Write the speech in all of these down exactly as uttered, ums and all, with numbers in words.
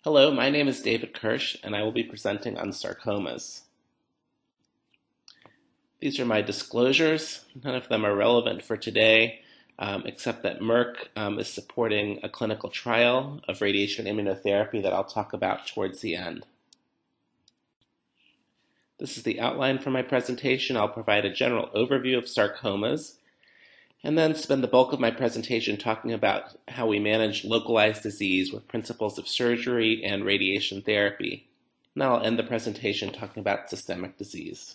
Hello, my name is David Kirsch, and I will be presenting on sarcomas. These are my disclosures. None of them are relevant for today, um, except that Merck um, is supporting a clinical trial of radiation immunotherapy that I'll talk about towards the end. This is the outline for my presentation. I'll provide a general overview of sarcomas, and then spend the bulk of my presentation talking about how we manage localized disease with principles of surgery and radiation therapy. And I'll end the presentation talking about systemic disease.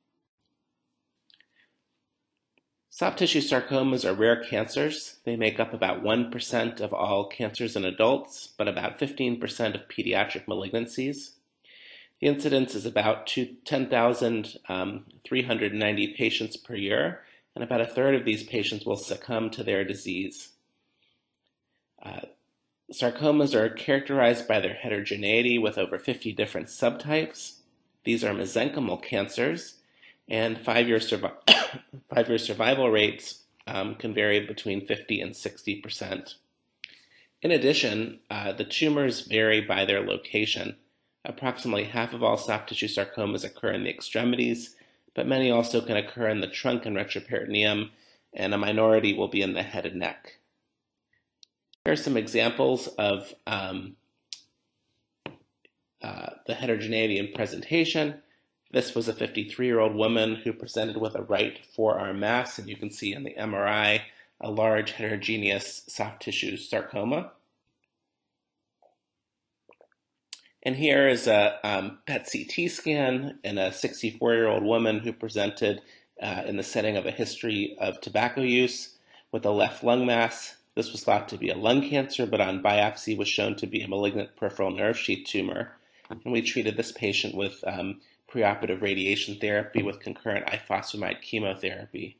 Soft tissue sarcomas are rare cancers. They make up about one percent of all cancers in adults, but about fifteen percent of pediatric malignancies. The incidence is about ten thousand three hundred ninety patients per year, and about a third of these patients will succumb to their disease. Uh, sarcomas are characterized by their heterogeneity with over fifty different subtypes. These are mesenchymal cancers, and five-year survi five-year survival rates um, can vary between fifty and sixty percent. In addition, uh, the tumors vary by their location. Approximately half of all soft tissue sarcomas occur in the extremities, but many also can occur in the trunk and retroperitoneum, and a minority will be in the head and neck. Here are some examples of um, uh, the heterogeneity in presentation. This was a fifty-three-year-old woman who presented with a right forearm mass, and you can see in the M R I a large heterogeneous soft tissue sarcoma. And here is a um, P E T C T scan in a sixty-four-year-old woman who presented uh, in the setting of a history of tobacco use with a left lung mass. This was thought to be a lung cancer, but on biopsy was shown to be a malignant peripheral nerve sheath tumor. And we treated this patient with um, preoperative radiation therapy with concurrent ifosfamide chemotherapy.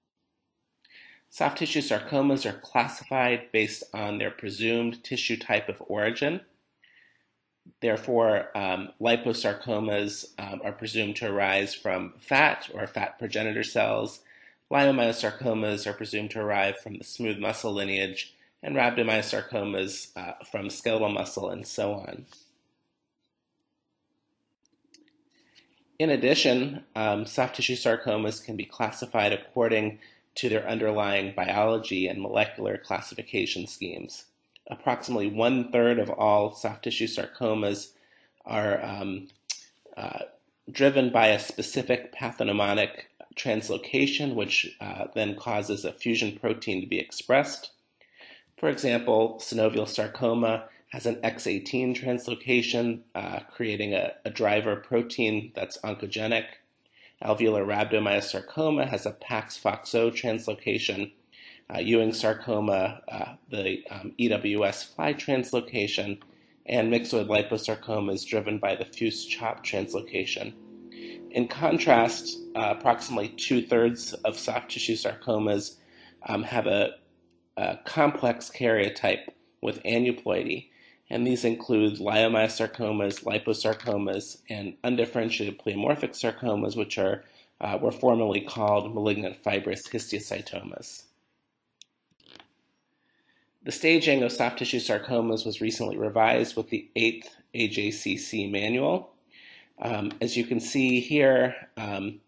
Soft tissue sarcomas are classified based on their presumed tissue type of origin. Therefore, um, liposarcomas um, are presumed to arise from fat or fat progenitor cells. Leiomyosarcomas are presumed to arrive from the smooth muscle lineage, and rhabdomyosarcomas uh, from skeletal muscle, and so on. In addition, um, soft tissue sarcomas can be classified according to their underlying biology and molecular classification schemes. Approximately one-third of all soft tissue sarcomas are um, uh, driven by a specific pathognomonic translocation, which uh, then causes a fusion protein to be expressed. For example, synovial sarcoma has an X eighteen translocation, uh, creating a, a driver protein that's oncogenic. Alveolar rhabdomyosarcoma has a Pax-Foxo translocation. Uh, Ewing sarcoma, uh, the um, E W S fly translocation, and myxoid liposarcoma is driven by the Fuchs-Chop translocation. In contrast, uh, approximately two-thirds of soft tissue sarcomas um, have a, a complex karyotype with aneuploidy, and these include leiomyosarcomas, liposarcomas, and undifferentiated pleomorphic sarcomas, which are uh, were formerly called malignant fibrous histiocytomas. The staging of soft tissue sarcomas was recently revised with the eighth A J C C manual. Um, as you can see here, um,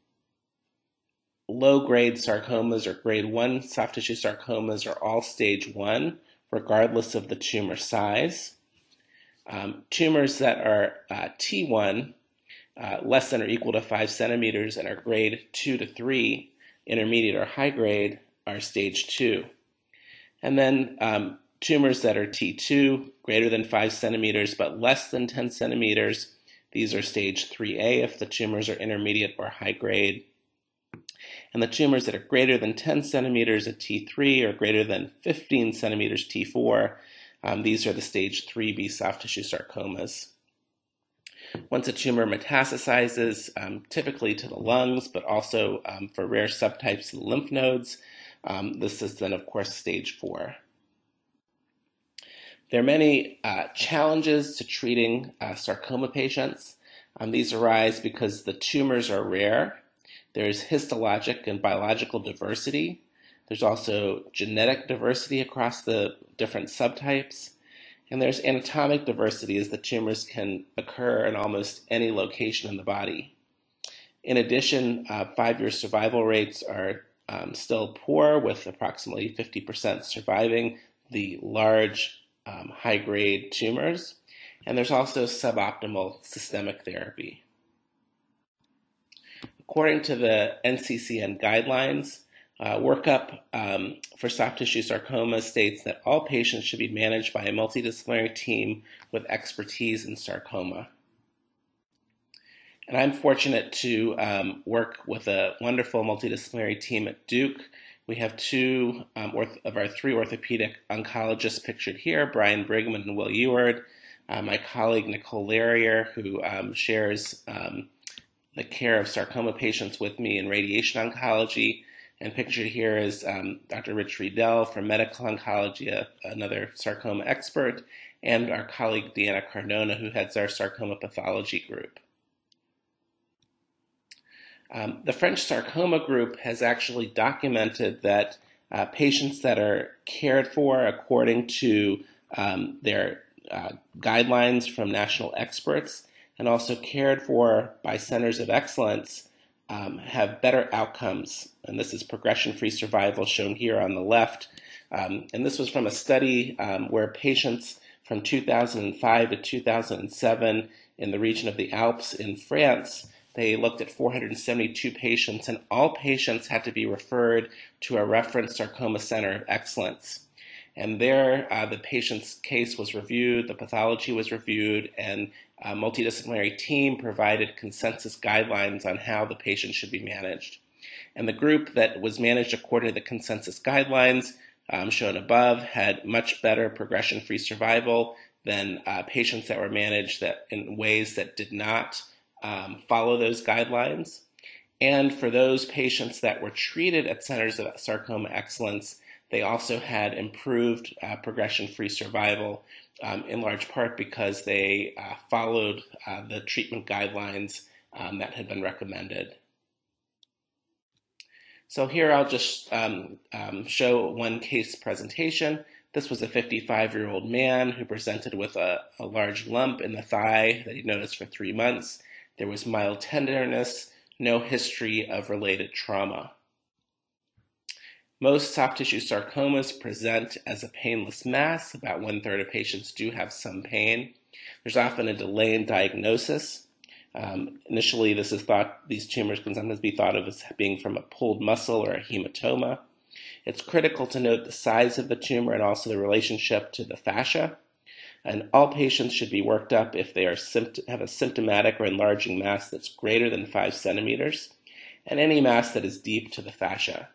low-grade sarcomas or grade one soft tissue sarcomas are all stage one, regardless of the tumor size. Um, tumors that are uh, T one, uh, less than or equal to five centimeters, and are grade two to three, intermediate or high grade, are stage two. And then um, tumors that are T two, greater than five centimeters, but less than ten centimeters, these are stage three A if the tumors are intermediate or high grade. And the tumors that are greater than ten centimeters at T three or greater than fifteen centimeters T four, um, these are the stage three B soft tissue sarcomas. Once a tumor metastasizes, um, typically to the lungs, but also um, for rare subtypes to the lymph nodes, um, this is then, of course, stage four. There are many uh, challenges to treating uh, sarcoma patients. Um, these arise because the tumors are rare. There's histologic and biological diversity. There's also genetic diversity across the different subtypes. And there's anatomic diversity as the tumors can occur in almost any location in the body. In addition, uh, five-year survival rates are um, still poor, with approximately fifty percent surviving the large, um, high-grade tumors. And there's also suboptimal systemic therapy. According to the N C C N guidelines, uh, workup um, for soft tissue sarcoma states that all patients should be managed by a multidisciplinary team with expertise in sarcoma. And I'm fortunate to um, work with a wonderful multidisciplinary team at Duke. We have two um, of our three orthopedic oncologists pictured here, Brian Brigman and Will Eward, uh, my colleague Nicole Larrier, who um, shares um, the care of sarcoma patients with me in radiation oncology. And pictured here is um, Doctor Rich Riedel from medical oncology, a, another sarcoma expert, and our colleague Deanna Cardona, who heads our sarcoma pathology group. Um, the French Sarcoma Group has actually documented that uh, patients that are cared for according to um, their uh, guidelines from national experts and also cared for by centers of excellence um, have better outcomes. And this is progression-free survival shown here on the left. Um, and this was from a study um, where patients from two thousand five to two thousand seven in the region of the Alps in France, they looked at four hundred seventy-two patients, and all patients had to be referred to a reference sarcoma center of excellence. And there, uh, the patient's case was reviewed, the pathology was reviewed, and a multidisciplinary team provided consensus guidelines on how the patient should be managed. And the group that was managed according to the consensus guidelines, um, shown above, had much better progression-free survival than uh, patients that were managed that in ways that did not Um, follow those guidelines. And for those patients that were treated at centers of sarcoma excellence, they also had improved uh, progression-free survival, um, in large part because they uh, followed uh, the treatment guidelines um, that had been recommended. So here I'll just um, um, show one case presentation. This was a fifty-five-year-old man who presented with a, a large lump in the thigh that he noticed for three months. There was mild tenderness, no history of related trauma. Most soft tissue sarcomas present as a painless mass. About one-third of patients do have some pain. There's often a delay in diagnosis. Um, initially, this is thought, these tumors can sometimes be thought of as being from a pulled muscle or a hematoma. It's critical to note the size of the tumor and also the relationship to the fascia. And all patients should be worked up if they are have a symptomatic or enlarging mass that's greater than five centimeters, and any mass that is deep to the fascia.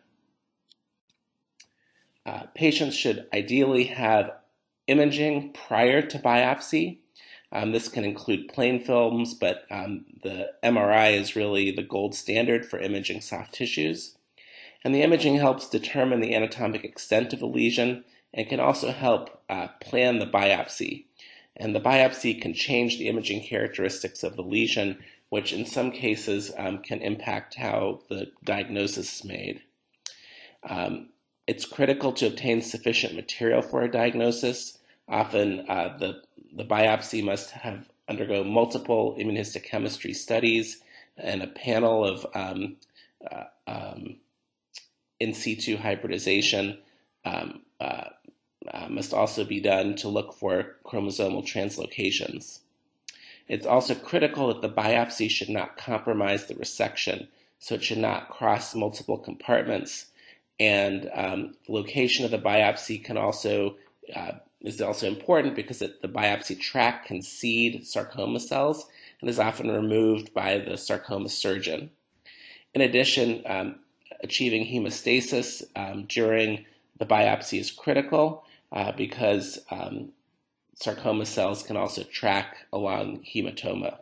Uh, patients should ideally have imaging prior to biopsy. Um, this can include plain films, but um, the M R I is really the gold standard for imaging soft tissues. And the imaging helps determine the anatomic extent of the lesion and can also help uh, plan the biopsy. And the biopsy can change the imaging characteristics of the lesion, which in some cases um, can impact how the diagnosis is made. Um, it's critical to obtain sufficient material for a diagnosis. Often uh, the, the biopsy must have undergo multiple immunohistochemistry studies and a panel of um, uh, um, in situ hybridization um, uh, uh, must also be done to look for chromosomal translocations. It's also critical that the biopsy should not compromise the resection, so it should not cross multiple compartments. And um, the location of the biopsy can also uh, is also important because it, the biopsy tract can seed sarcoma cells and is often removed by the sarcoma surgeon. In addition, um, achieving hemostasis um, during the biopsy is critical uh, because um, sarcoma cells can also track along hematoma.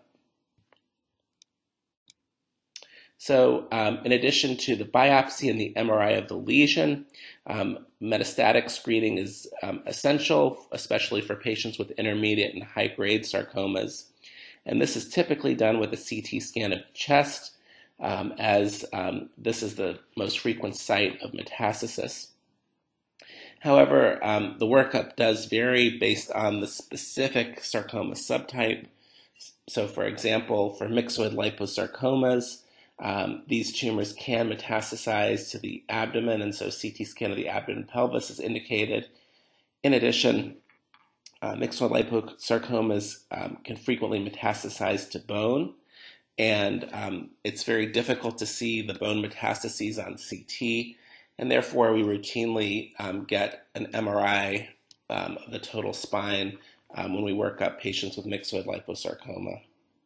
So um, in addition to the biopsy and the M R I of the lesion, um, metastatic screening is um, essential, especially for patients with intermediate and high-grade sarcomas. And this is typically done with a C T scan of the chest, um, as um, this is the most frequent site of metastasis. However, um, the workup does vary based on the specific sarcoma subtype. So, for example, for myxoid liposarcomas, um, these tumors can metastasize to the abdomen, and so C T scan of the abdomen and pelvis is indicated. In addition, uh, myxoid liposarcomas um, can frequently metastasize to bone, and um, it's very difficult to see the bone metastases on C T, and therefore we routinely um, get an M R I um, of the total spine um, when we work up patients with myxoid liposarcoma.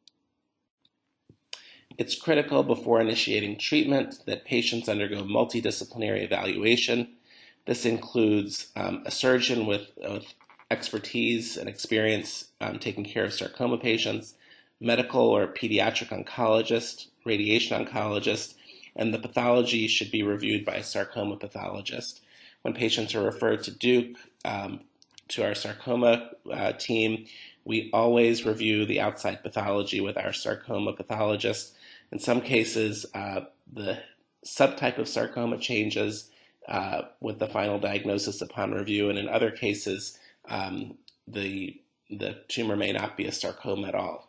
It's critical before initiating treatment that patients undergo multidisciplinary evaluation. This includes um, a surgeon with, with expertise and experience um, taking care of sarcoma patients, medical or pediatric oncologist, radiation oncologist, and the pathology should be reviewed by a sarcoma pathologist. When patients are referred to Duke, um, to our sarcoma uh, team, we always review the outside pathology with our sarcoma pathologist. In some cases, uh, the subtype of sarcoma changes uh, with the final diagnosis upon review, and in other cases, um, the, the tumor may not be a sarcoma at all.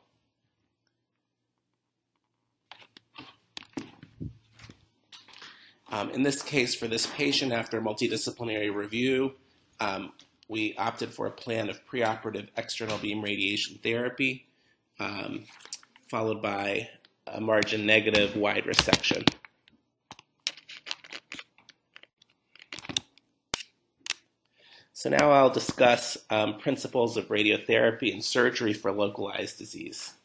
Um, in this case, for this patient, after multidisciplinary review, um, we opted for a plan of preoperative external beam radiation therapy, um, followed by a margin negative wide resection. So now I'll discuss um, principles of radiotherapy and surgery for localized disease.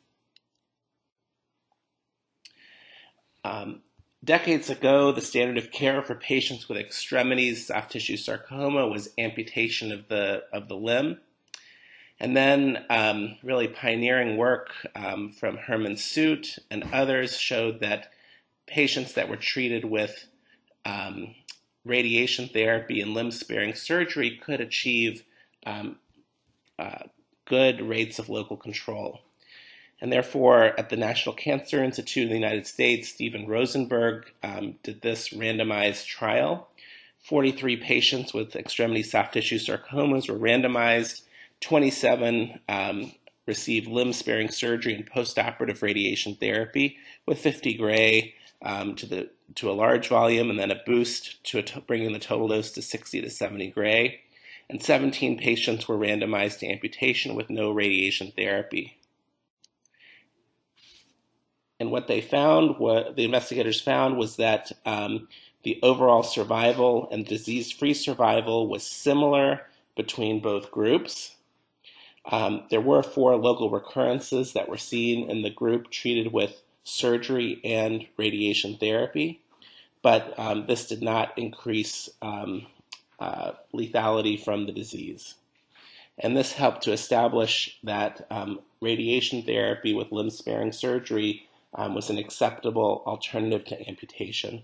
Um, Decades ago, the standard of care for patients with extremities soft tissue sarcoma was amputation of the, of the limb. And then um, really pioneering work um, from Herman Soot and others showed that patients that were treated with um, radiation therapy and limb-sparing surgery could achieve um, uh, good rates of local control. And therefore, at the National Cancer Institute in the United States, Steven Rosenberg um, did this randomized trial. forty-three patients with extremity soft tissue sarcomas were randomized. twenty-seven um, received limb-sparing surgery and postoperative radiation therapy with fifty gray um, to the to a large volume, and then a boost to a t- bringing the total dose to sixty to seventy gray. And seventeen patients were randomized to amputation with no radiation therapy. And what they found, what the investigators found, was that um, the overall survival and disease-free survival was similar between both groups. Um, there were four local recurrences that were seen in the group treated with surgery and radiation therapy, but um, this did not increase um, uh, lethality from the disease. And this helped to establish that um, radiation therapy with limb-sparing surgery Um, was an acceptable alternative to amputation.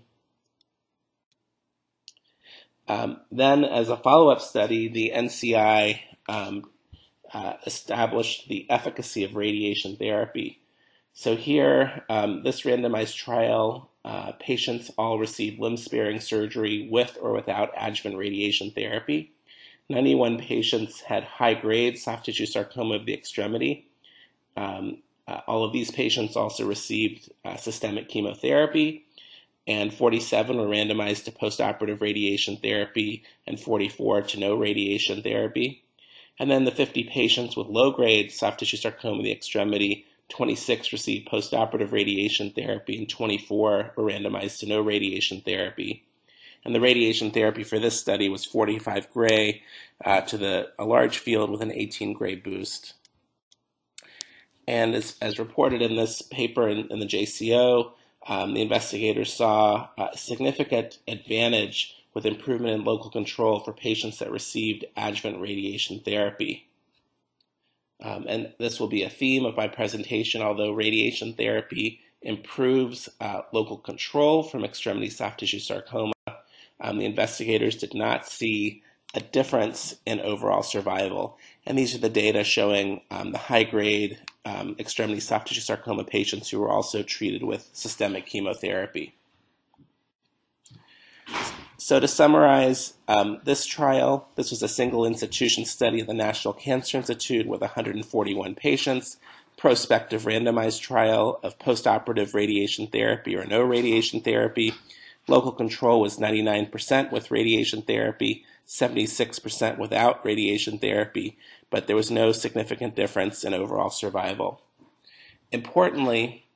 Um, then, as a follow-up study, the N C I um, uh, established the efficacy of radiation therapy. So here, um, this randomized trial, uh, patients all received limb-sparing surgery with or without adjuvant radiation therapy. ninety-one patients had high-grade soft tissue sarcoma of the extremity. Um, Uh, all of these patients also received uh, systemic chemotherapy, and forty-seven were randomized to postoperative radiation therapy and forty-four to no radiation therapy. And then the fifty patients with low-grade soft tissue sarcoma of the extremity, twenty-six received postoperative radiation therapy and twenty-four were randomized to no radiation therapy. And the radiation therapy for this study was forty-five gray uh, to the, a large field with an eighteen gray boost. And as, as reported in this paper in, in the J C O, um, the investigators saw a significant advantage with improvement in local control for patients that received adjuvant radiation therapy. Um, and this will be a theme of my presentation. Although radiation therapy improves uh, local control from extremity soft tissue sarcoma, um, the investigators did not see a difference in overall survival. And these are the data showing um, the high-grade um, extremity soft tissue sarcoma patients who were also treated with systemic chemotherapy. So to summarize, um, this trial, this was a single institution study of the National Cancer Institute with one hundred forty-one patients, prospective randomized trial of postoperative radiation therapy or no radiation therapy. Local control was ninety-nine percent with radiation therapy, seventy-six percent without radiation therapy, but there was no significant difference in overall survival. Importantly,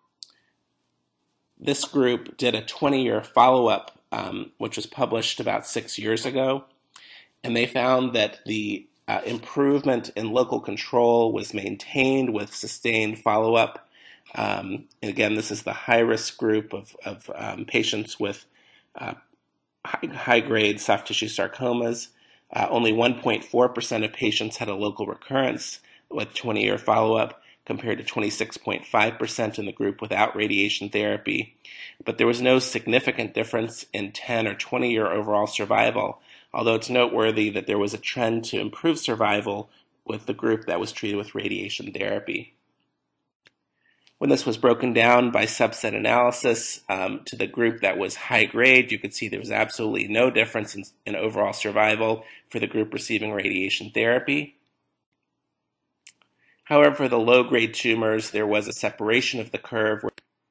this group did a twenty-year follow-up, um, which was published about six years ago, and they found that the uh, improvement in local control was maintained with sustained follow-up. Um, and again, this is the high-risk group of, of um, patients with uh, high, high-grade soft tissue sarcomas. Uh, only one point four percent of patients had a local recurrence with twenty-year follow-up, compared to twenty-six point five percent in the group without radiation therapy. But there was no significant difference in ten or twenty-year overall survival, although it's noteworthy that there was a trend to improve survival with the group that was treated with radiation therapy. When this was broken down by subset analysis um, to the group that was high grade, you could see there was absolutely no difference in, in overall survival for the group receiving radiation therapy. However, for the low-grade tumors, there was a separation of the curve.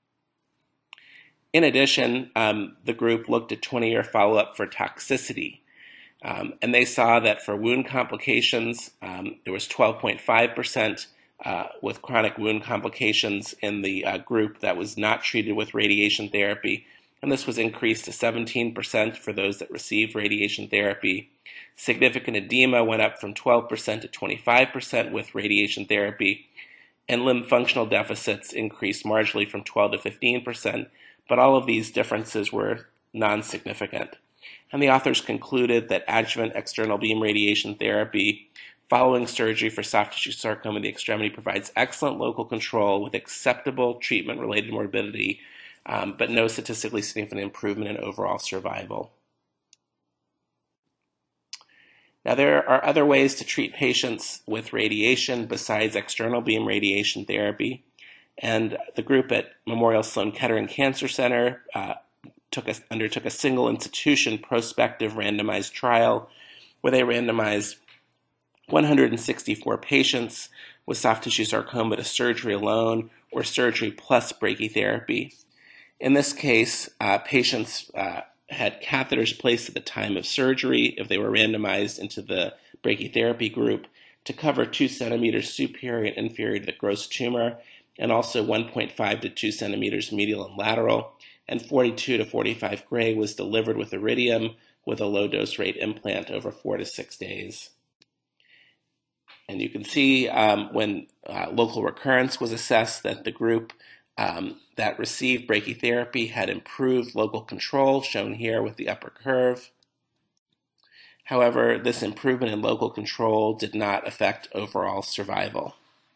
In addition, um, the group looked at twenty-year follow-up for toxicity, um, and they saw that for wound complications, um, there was twelve point five percent uh, with chronic wound complications in the uh, group that was not treated with radiation therapy, and this was increased to seventeen percent for those that received radiation therapy. Significant edema went up from twelve percent to twenty-five percent with radiation therapy, and limb functional deficits increased marginally from twelve to fifteen percent, but all of these differences were non-significant. And the authors concluded that adjuvant external beam radiation therapy following surgery for soft tissue sarcoma of the extremity provides excellent local control with acceptable treatment-related morbidity, um, but no statistically significant improvement in overall survival. Now, there are other ways to treat patients with radiation besides external beam radiation therapy, and the group at Memorial Sloan Kettering Cancer Center uh, took a, undertook a single institution prospective randomized trial where they randomized one hundred sixty-four patients with soft tissue sarcoma to surgery alone or surgery plus brachytherapy. In this case, uh, patients uh, had catheters placed at the time of surgery if they were randomized into the brachytherapy group to cover two centimeters superior and inferior to the gross tumor, and also one point five to two centimeters medial and lateral, and forty-two to forty-five gray was delivered with iridium with a low dose rate implant over four to six days. And you can see um, when uh, local recurrence was assessed that the group um, that received brachytherapy had improved local control, shown here with the upper curve. However, this improvement in local control did not affect overall survival.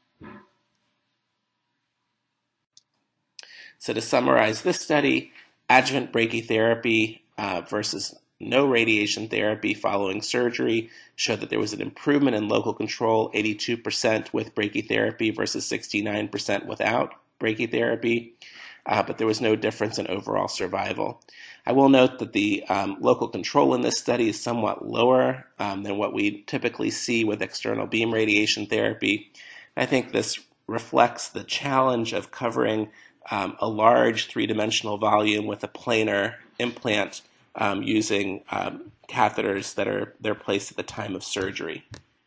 So to summarize this study, adjuvant brachytherapy uh, versus no radiation therapy following surgery showed that there was an improvement in local control, eighty-two percent with brachytherapy versus sixty-nine percent without brachytherapy, uh, but there was no difference in overall survival. I will note that the um, local control in this study is somewhat lower um, than what we typically see with external beam radiation therapy. I think this reflects the challenge of covering um, a large three-dimensional volume with a planar implant um, using um, catheters that are they're placed at the time of surgery.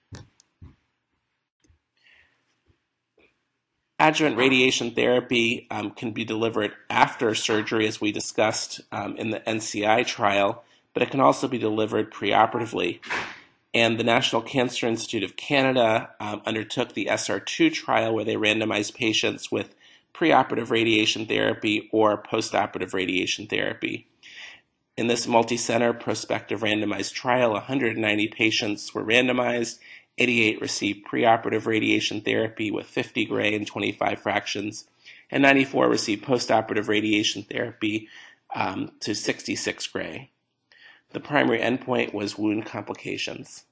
Adjuvant radiation therapy um, can be delivered after surgery, as we discussed um, in the N C I trial, but it can also be delivered preoperatively. And the National Cancer Institute of Canada um, undertook the S R two trial where they randomized patients with preoperative radiation therapy or postoperative radiation therapy. In this multi-center prospective randomized trial, one hundred ninety patients were randomized. eighty-eight received preoperative radiation therapy with fifty gray and twenty-five fractions, and ninety-four received postoperative radiation therapy um, to sixty-six gray. The primary endpoint was wound complications.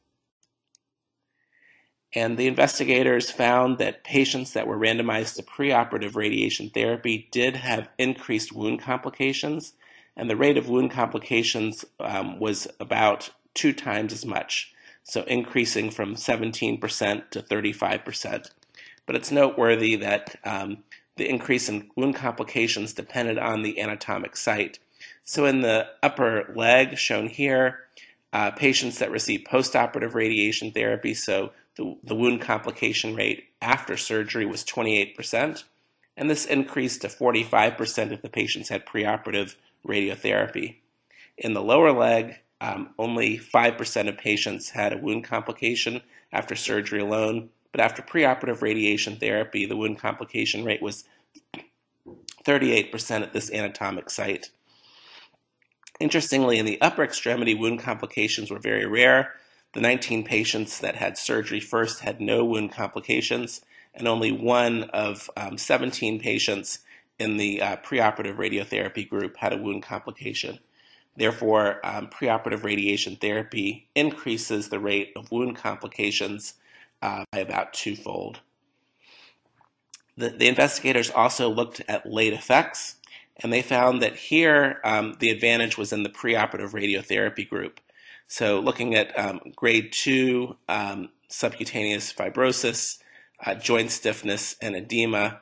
And the investigators found that patients that were randomized to preoperative radiation therapy did have increased wound complications. and the rate of wound complications um, was about two times as much, so increasing from seventeen percent to thirty-five percent. But it's noteworthy that um, the increase in wound complications depended on the anatomic site. So in the upper leg, shown here, uh, patients that received postoperative radiation therapy, so the, the wound complication rate after surgery was twenty-eight percent, and this increased to forty-five percent if the patients had preoperative radiotherapy. In the lower leg, um, only five percent of patients had a wound complication after surgery alone, but after preoperative radiation therapy, the wound complication rate was thirty-eight percent at this anatomic site. Interestingly, in the upper extremity, wound complications were very rare. The nineteen patients that had surgery first had no wound complications, and only one of um, seventeen patients in the uh, preoperative radiotherapy group had a wound complication. Therefore, um, preoperative radiation therapy increases the rate of wound complications uh, by about twofold. The, the investigators also looked at late effects, and they found that here um, the advantage was in the preoperative radiotherapy group. So looking at um, grade two um, subcutaneous fibrosis, uh, joint stiffness, and edema,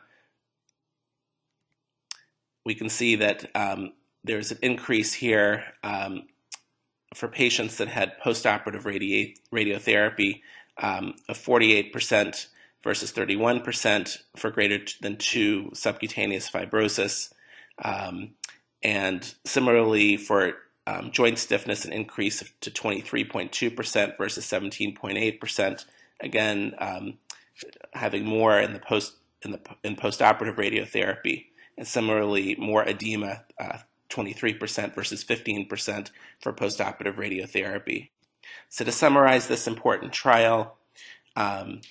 we can see that um, there's an increase here um, for patients that had postoperative radi- radiotherapy um, of forty-eight percent versus thirty-one percent for greater than two subcutaneous fibrosis. Um, and similarly for um, joint stiffness, an increase to twenty-three point two percent versus seventeen point eight percent. Again, um, having more in the post in the in postoperative radiotherapy, and similarly more edema, uh, twenty-three percent versus fifteen percent for postoperative radiotherapy. So to summarize this important trial, um,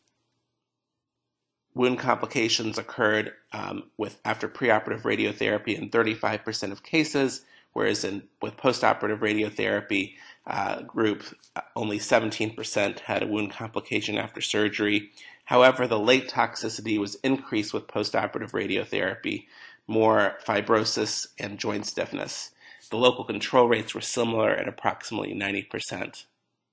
wound complications occurred um, with after preoperative radiotherapy in thirty-five percent of cases, whereas in with postoperative radiotherapy uh, group, only seventeen percent had a wound complication after surgery. However, the late toxicity was increased with postoperative radiotherapy, more fibrosis and joint stiffness. The local control rates were similar at approximately ninety percent.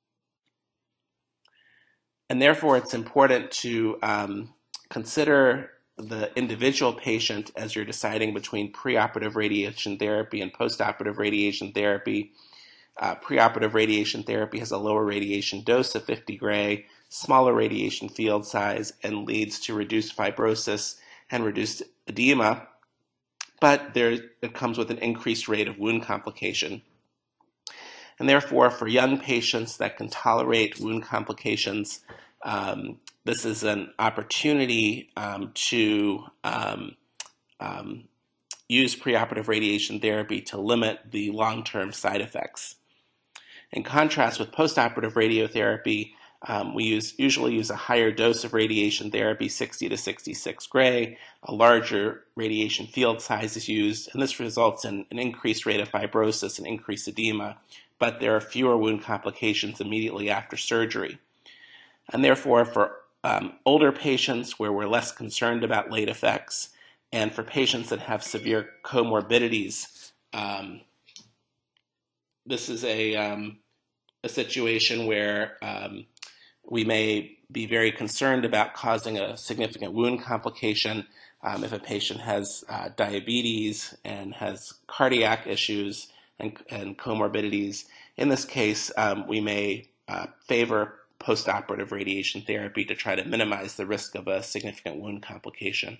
And therefore, it's important to um, consider the individual patient as you're deciding between preoperative radiation therapy and postoperative radiation therapy. Uh, preoperative radiation therapy has a lower radiation dose of fifty gray, smaller radiation field size, and leads to reduced fibrosis and reduced edema, but there, it comes with an increased rate of wound complication. And therefore, for young patients that can tolerate wound complications, um, this is an opportunity um, to um, um, use preoperative radiation therapy to limit the long-term side effects. In contrast with postoperative radiotherapy, um, we use, usually use a higher dose of radiation therapy, sixty to sixty-six gray. A larger radiation field size is used, and this results in an increased rate of fibrosis and increased edema, but there are fewer wound complications immediately after surgery. And therefore, for um, older patients where we're less concerned about late effects, and for patients that have severe comorbidities, um, this is a, um, a situation where um, we may be very concerned about causing a significant wound complication um, if a patient has uh, diabetes and has cardiac issues and, and comorbidities. In this case, um, we may uh, favor postoperative radiation therapy to try to minimize the risk of a significant wound complication.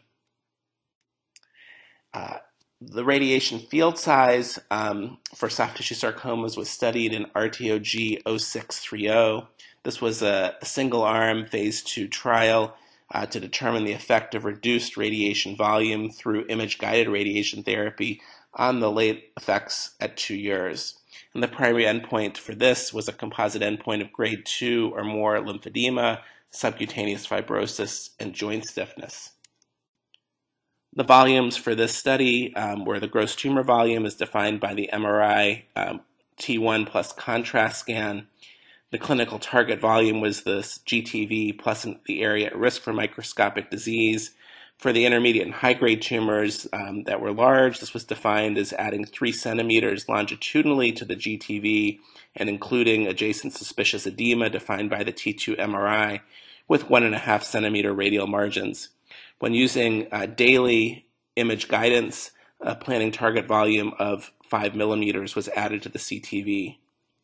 Uh, the radiation field size um, for soft tissue sarcomas was studied in R T O G zero six three zero. This was a, a single-arm phase two trial uh, to determine the effect of reduced radiation volume through image-guided radiation therapy on the late effects at two years. And the primary endpoint for this was a composite endpoint of grade two or more lymphedema, subcutaneous fibrosis, and joint stiffness. The volumes for this study um, were the gross tumor volume is defined by the M R I um, T one plus contrast scan. The clinical target volume was the G T V plus the area at risk for microscopic disease. For the intermediate and high-grade tumors um, that were large, this was defined as adding three centimeters longitudinally to the G T V and including adjacent suspicious edema defined by the T two M R I with one and a half centimeter radial margins. When using uh, daily image guidance, a planning target volume of five millimeters was added to the C T V.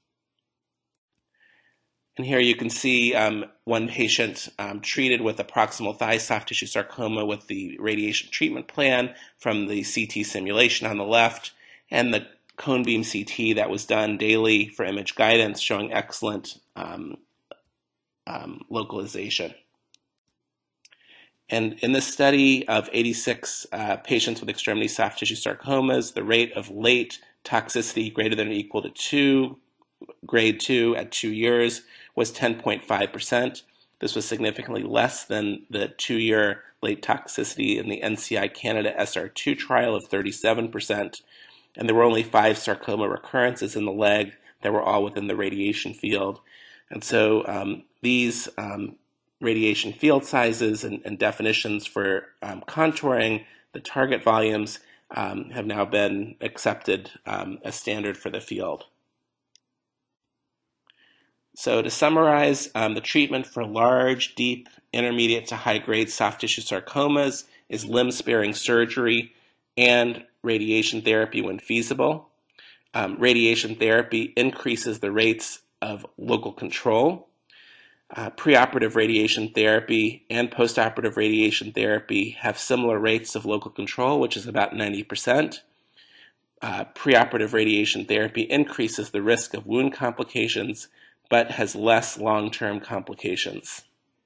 And here you can see um, one patient um, treated with a proximal thigh soft tissue sarcoma with the radiation treatment plan from the C T simulation on the left, and the cone beam C T that was done daily for image guidance showing excellent um, um, localization. And in this study of eighty-six uh, patients with extremity soft tissue sarcomas, the rate of late toxicity greater than or equal to two, grade two at two years was ten point five percent. This was significantly less than the two-year late toxicity in the N C I Canada S R two trial of thirty-seven percent. And there were only five sarcoma recurrences in the leg that were all within the radiation field. And so um, these um, radiation field sizes and, and definitions for um, contouring the target volumes um, have now been accepted um, as standard for the field. So to summarize, um, the treatment for large, deep, intermediate to high-grade soft tissue sarcomas is limb-sparing surgery and radiation therapy when feasible. Um, radiation therapy increases the rates of local control. Uh, preoperative radiation therapy and postoperative radiation therapy have similar rates of local control, which is about ninety percent. Uh, preoperative radiation therapy increases the risk of wound complications, but has less long-term complications.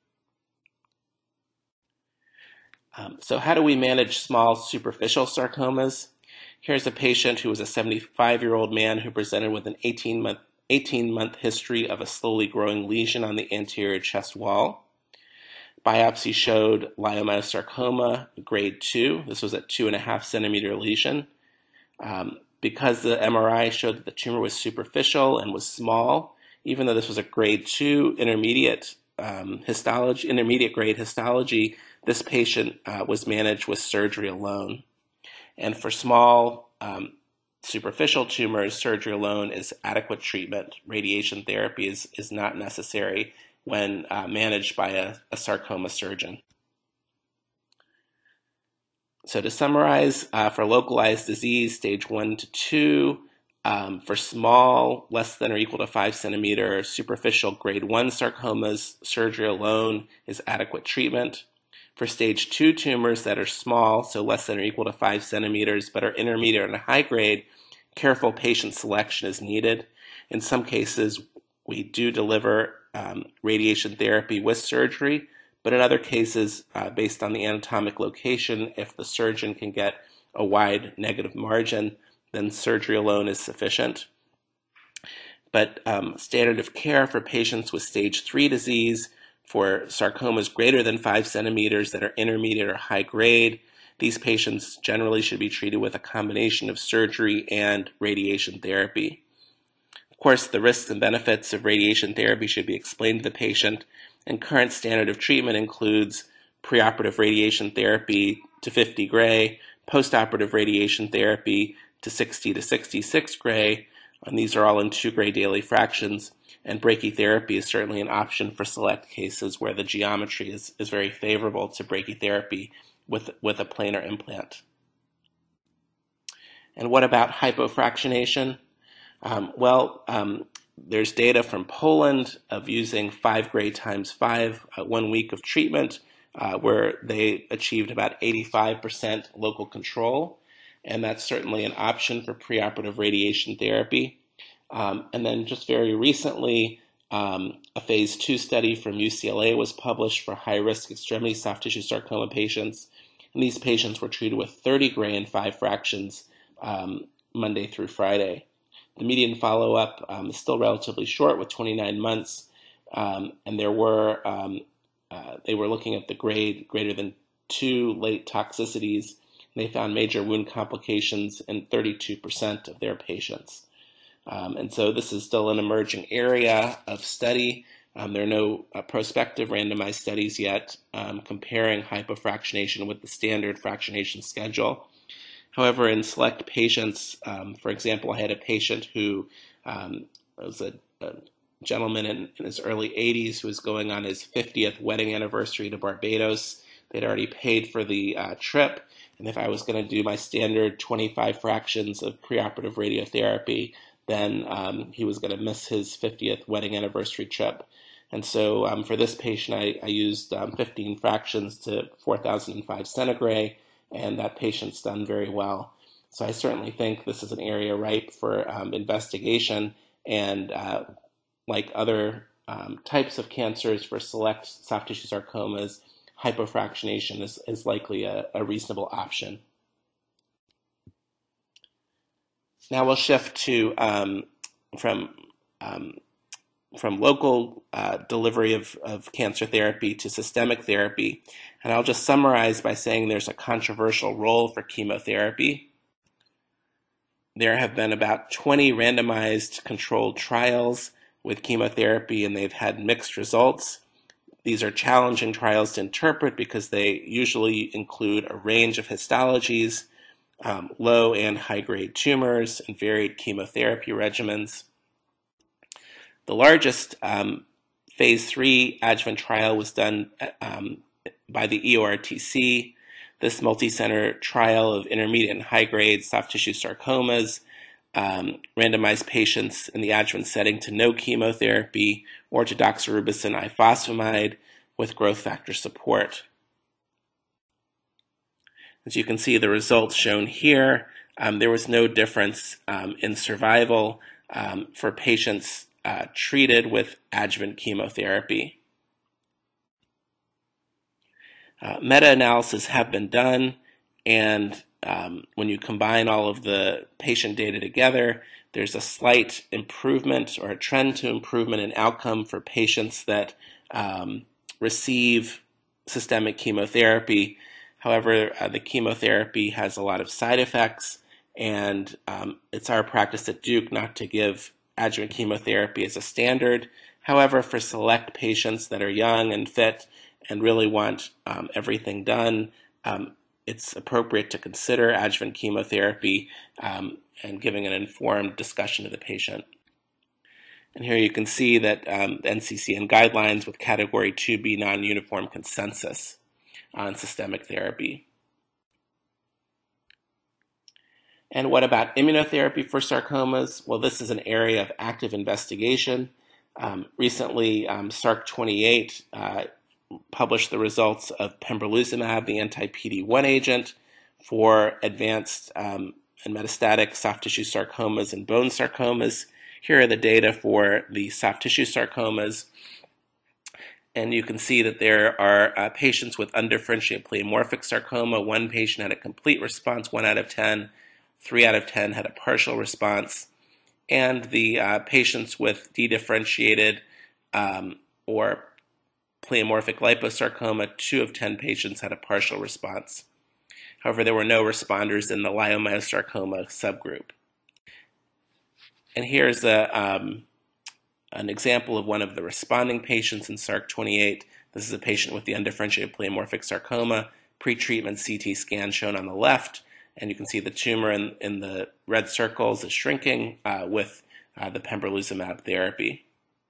Um, so how do we manage small superficial sarcomas? Here's a patient who was a seventy-five-year-old man who presented with an eighteen-month eighteen-month history of a slowly growing lesion on the anterior chest wall. Biopsy showed leiomyosarcoma, grade two. This was a two and a half centimeter lesion. Um, because the M R I showed that the tumor was superficial and was small, even though this was a grade two intermediate um, histology, intermediate grade histology, this patient uh, was managed with surgery alone. And for small um, superficial tumors, surgery alone is adequate treatment. Radiation therapy is, is not necessary when uh, managed by a, a sarcoma surgeon. So to summarize, uh, for localized disease, stage one to two, um, for small, less than or equal to five centimeter superficial grade one sarcomas, surgery alone is adequate treatment. For stage two tumors that are small, so less than or equal to five centimeters, but are intermediate and high grade, careful patient selection is needed. In some cases, we do deliver um, radiation therapy with surgery, but in other cases, uh, based on the anatomic location, if the surgeon can get a wide negative margin, then surgery alone is sufficient. But um, standard of care for patients with stage three disease, for sarcomas greater than five centimeters that are intermediate or high grade, these patients generally should be treated with a combination of surgery and radiation therapy. Of course, the risks and benefits of radiation therapy should be explained to the patient, and current standard of treatment includes preoperative radiation therapy to fifty gray, postoperative radiation therapy to sixty to sixty-six gray, and these are all in two gray daily fractions. And brachytherapy is certainly an option for select cases where the geometry is, is very favorable to brachytherapy with, with a planar implant. And what about hypofractionation? Um, well, um, there's data from Poland of using five gray times five, uh, one week of treatment, uh, where they achieved about eighty-five percent local control. And that's certainly an option for preoperative radiation therapy. Um, and then just very recently, um, a phase two study from U C L A was published for high-risk extremity soft tissue sarcoma patients. And these patients were treated with thirty gray and five fractions um, Monday through Friday. The median follow-up um, is still relatively short, with twenty-nine months. Um, and there were, um, uh, they were looking at the grade greater than two late toxicities. And they found major wound complications in thirty-two percent of their patients. Um, and so this is still an emerging area of study, Um, there are no uh, prospective randomized studies yet um, comparing hypofractionation with the standard fractionation schedule. However, in select patients, um, for example, I had a patient who um, was a, a gentleman in, in his early eighties who was going on his fiftieth wedding anniversary to Barbados. They'd already paid for the uh, trip, and if I was going to do my standard twenty-five fractions of preoperative radiotherapy, then um, he was going to miss his fiftieth wedding anniversary trip. And so um, for this patient, I, I used um, fifteen fractions to four thousand five centigrade, and that patient's done very well. So I certainly think this is an area ripe for um, investigation, and uh, like other um, types of cancers for select soft tissue sarcomas, hypofractionation is, is likely a, a reasonable option. Now we'll shift to um, from um, from local uh, delivery of, of cancer therapy to systemic therapy. And I'll just summarize by saying there's a controversial role for chemotherapy. There have been about twenty randomized controlled trials with chemotherapy, and they've had mixed results. These are challenging trials to interpret because they usually include a range of histologies, um, low and high-grade tumors, and varied chemotherapy regimens. The largest um, phase three adjuvant trial was done um, by the E O R T C. This multi-center trial of intermediate and high-grade soft tissue sarcomas um, randomized patients in the adjuvant setting to no chemotherapy or to doxorubicin ifosfamide with growth factor support. As you can see, the results shown here, um, there was no difference um, in survival um, for patients uh, treated with adjuvant chemotherapy. Uh, meta-analyses have been done, and um, when you combine all of the patient data together, there's a slight improvement or a trend to improvement in outcome for patients that um, receive systemic chemotherapy. However, uh, the chemotherapy has a lot of side effects, and um, it's our practice at Duke not to give adjuvant chemotherapy as a standard. However, for select patients that are young and fit and really want um, everything done, um, it's appropriate to consider adjuvant chemotherapy um, and giving an informed discussion to the patient. And here you can see that um, the N C C N guidelines with category two B non-uniform consensus on systemic therapy. And what about immunotherapy for sarcomas? Well, this is an area of active investigation. Um, recently, um, S A R C twenty-eight uh, published the results of pembrolizumab, the anti-P D one agent, for advanced um, and metastatic soft tissue sarcomas and bone sarcomas. Here are the data for the soft tissue sarcomas. And you can see that there are uh, patients with undifferentiated pleomorphic sarcoma. One patient had a complete response, one out of ten. Three out of ten had a partial response. And the uh, patients with dedifferentiated um, or pleomorphic liposarcoma, two of ten patients had a partial response. However, there were no responders in the leiomyosarcoma subgroup. And here's a, um, an example of one of the responding patients in S A R C twenty-eight. This is a patient with the undifferentiated pleomorphic sarcoma, pre-treatment C T scan shown on the left, and you can see the tumor in, in the red circles is shrinking uh, with uh, the pembrolizumab therapy.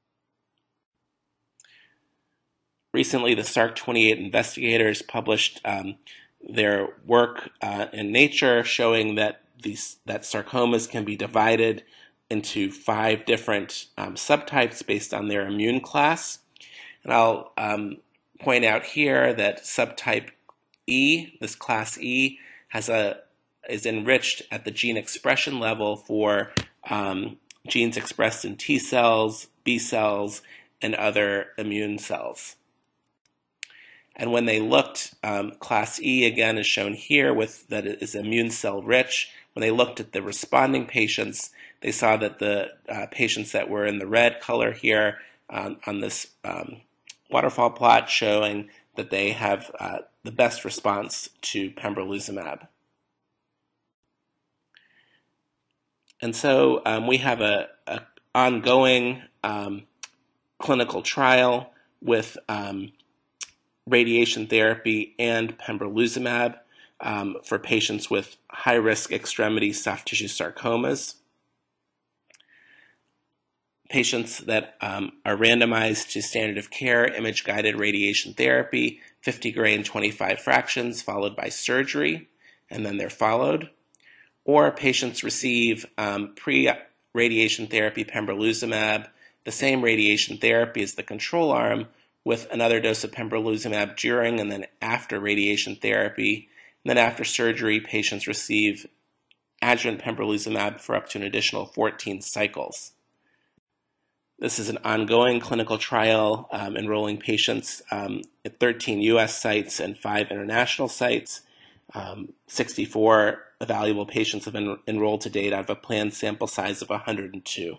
Recently, the S A R C twenty-eight investigators published um, their work uh, in Nature showing that these that sarcomas can be divided into five different um, subtypes based on their immune class. And I'll um, point out here that subtype E, this class E, has a is enriched at the gene expression level for um, genes expressed in T cells, B cells, and other immune cells. And when they looked, um, class E again is shown here with that it is immune cell rich. When they looked at the responding patients, they saw that the uh, patients that were in the red color here um, on this um, waterfall plot showing that they have uh, the best response to pembrolizumab. And so um, we have a, a ongoing um, clinical trial with um, radiation therapy and pembrolizumab um, for patients with high-risk extremity soft tissue sarcomas. Patients that um, are randomized to standard of care image-guided radiation therapy, fifty gray and twenty-five fractions, followed by surgery, and then they're followed. Or patients receive um, pre-radiation therapy pembrolizumab, the same radiation therapy as the control arm, with another dose of pembrolizumab during and then after radiation therapy. And then after surgery, patients receive adjuvant pembrolizumab for up to an additional fourteen cycles. This is an ongoing clinical trial um, enrolling patients um, at thirteen U S sites and five international sites. Um, sixty-four evaluable patients have been enrolled to date out of a planned sample size of one hundred two.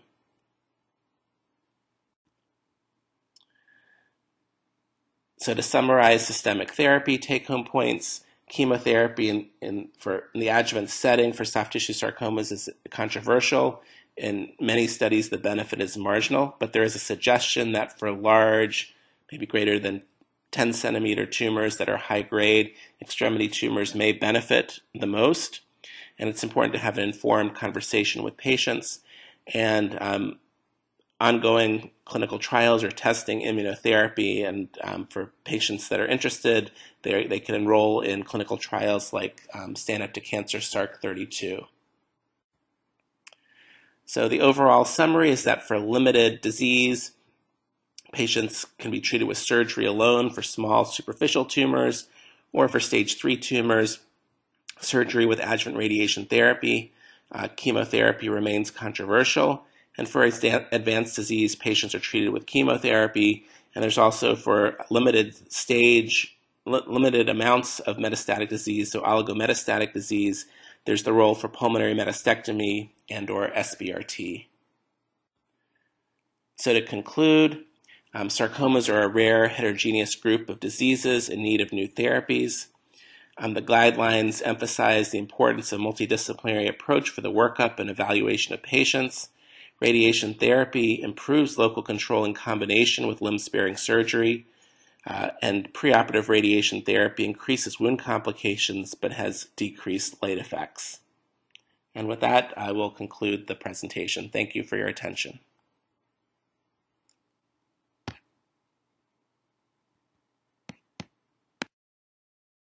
So to summarize systemic therapy take-home points, chemotherapy in, in, for, in the adjuvant setting for soft tissue sarcomas is controversial. In many studies, the benefit is marginal, but there is a suggestion that for large, maybe greater than ten centimeter tumors that are high grade, extremity tumors may benefit the most. And it's important to have an informed conversation with patients. And um, ongoing clinical trials are testing immunotherapy. And um, for patients that are interested, they, they can enroll in clinical trials like um, Stand Up to Cancer S A R C thirty-two. So the overall summary is that for limited disease, patients can be treated with surgery alone for small superficial tumors, or for stage three tumors, surgery with adjuvant radiation therapy. Uh, chemotherapy remains controversial. And for advanced disease, patients are treated with chemotherapy. And there's also for limited stage, li- limited amounts of metastatic disease, so oligometastatic disease, there's the role for pulmonary metastectomy and or S B R T. So to conclude, um, sarcomas are a rare heterogeneous group of diseases in need of new therapies. Um, the guidelines emphasize the importance of multidisciplinary approach for the workup and evaluation of patients. Radiation therapy improves local control in combination with limb-sparing surgery. Uh, and preoperative radiation therapy increases wound complications but has decreased late effects. And with that, I will conclude the presentation. Thank you for your attention.